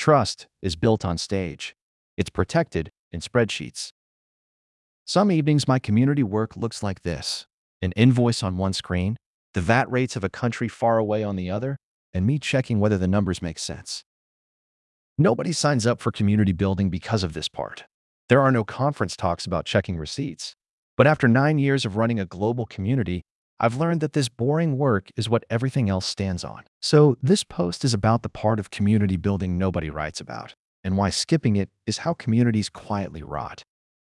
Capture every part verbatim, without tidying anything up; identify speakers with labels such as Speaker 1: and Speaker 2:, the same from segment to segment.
Speaker 1: Trust is built on stage. It's protected in spreadsheets. Some evenings, my community work looks like this: an invoice on one screen, the V A T rates of a country far away on the other, and me checking whether the numbers make sense. Nobody signs up for community building because of this part. There are no conference talks about checking receipts. But after nine years of running a global community, I've learned that this boring work is what everything else stands on. So this post is about the part of community building nobody writes about, and why skipping it is how communities quietly rot.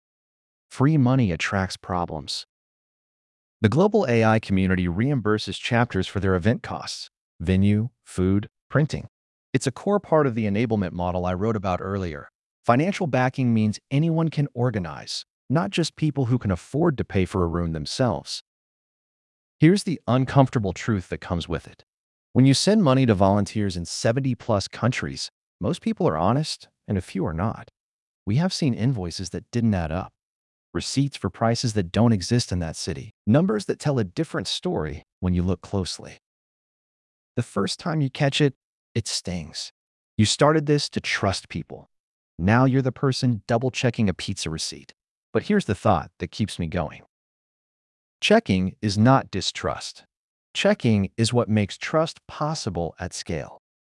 Speaker 1: Free money attracts problems. The global A I community reimburses chapters for their event costs: venue, food, printing. It's a core part of the enablement model I wrote about earlier. Financial backing means anyone can organize, not just people who can afford to pay for a room themselves. Here's the uncomfortable truth that comes with it. When you send money to volunteers in seventy plus countries, most people are honest and a few are not. We have seen invoices that didn't add up, receipts for prices that don't exist in that city, numbers that tell a different story when you look closely. The first time you catch it, it stings. You started this to trust people. Now you're the person double-checking a pizza receipt. But here's the thought that keeps me going. Checking is not distrust. Checking is what makes trust possible at scale.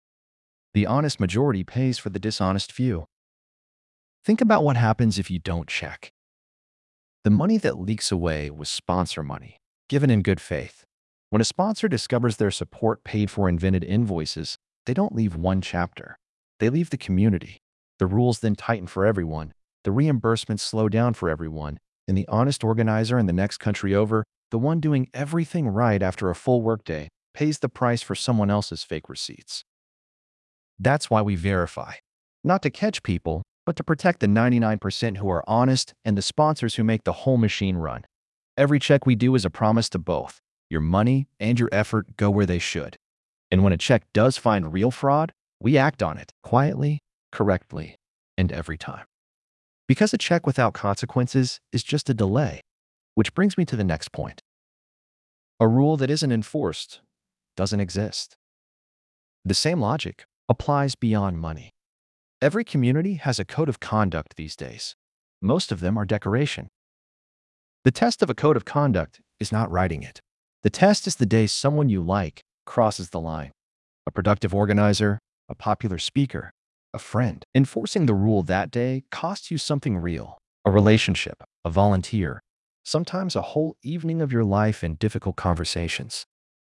Speaker 1: The honest majority pays for the dishonest few. Think about what happens if you don't check. The money that leaks away was sponsor money, given in good faith. When a sponsor discovers their support paid for invented invoices, they don't leave one chapter. They leave the community. The rules then tighten for everyone. The reimbursements slow down for everyone. And the honest organizer in the next country over, the one doing everything right after a full workday, pays the price for someone else's fake receipts. That's why we verify. Not to catch people, but to protect the ninety-nine percent who are honest and the sponsors who make the whole machine run. Every check we do is a promise to both. Your money and your effort go where they should. And when a check does find real fraud, we act on it quietly, correctly, and every time. Because a check without consequences is just a delay. Which brings me to the next point. A rule that isn't enforced doesn't exist. The same logic applies beyond money. Every community has a code of conduct these days. Most of them are decoration. The test of a code of conduct is not writing it. The test is the day someone you like crosses the line. A productive organizer, a popular speaker, a friend. Enforcing the rule that day costs you something real: a relationship, a volunteer, sometimes a whole evening of your life in difficult conversations.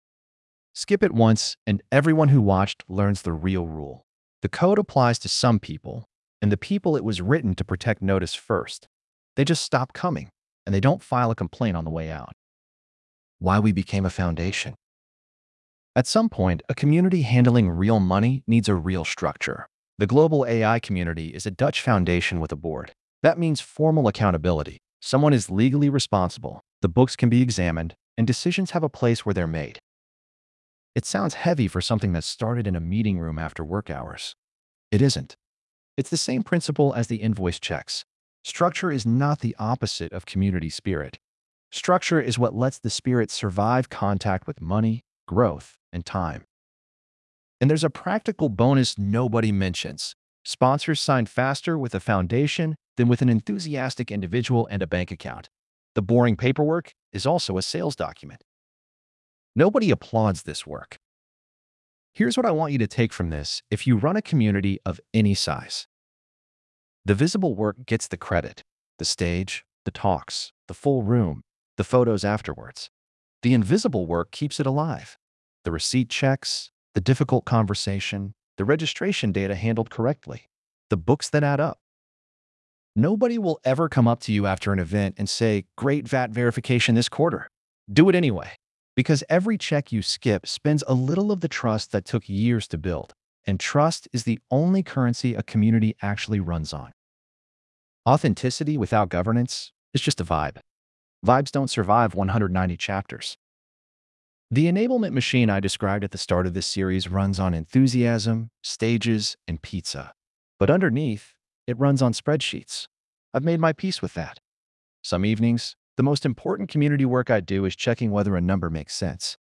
Speaker 1: Skip it once, and everyone who watched learns the real rule. The code applies to some people, and the people it was written to protect notice first. They just stop coming, and they don't file a complaint on the way out. Why we became a foundation. At some point, a community handling real money needs a real structure. The global A I community is a Dutch foundation with a board. That means formal accountability. Someone is legally responsible, the books can be examined, and decisions have a place where they're made. It sounds heavy for something that started in a meeting room after work hours. It isn't. It's the same principle as the invoice checks. Structure is not the opposite of community spirit. Structure is what lets the spirit survive contact with money, growth, and time. And there's a practical bonus nobody mentions. Sponsors sign faster with a foundation than with an enthusiastic individual and a bank account. The boring paperwork is also a sales document. Nobody applauds this work. Here's what I want you to take from this if you run a community of any size. The visible work gets the credit: the stage, the talks, the full room, the photos afterwards. The invisible work keeps it alive: the receipt checks, the difficult conversation, the registration data handled correctly, the books that add up. Nobody will ever come up to you after an event and say, "Great V A T verification this quarter." Do it anyway, because every check you skip spends a little of the trust that took years to build, and trust is the only currency a community actually runs on. Authenticity without governance is just a vibe. Vibes don't survive one hundred ninety chapters. The enablement machine I described at the start of this series runs on enthusiasm, stages, and pizza. But underneath, it runs on spreadsheets. I've made my peace with that. Some evenings, the most important community work I do is checking whether a number makes sense.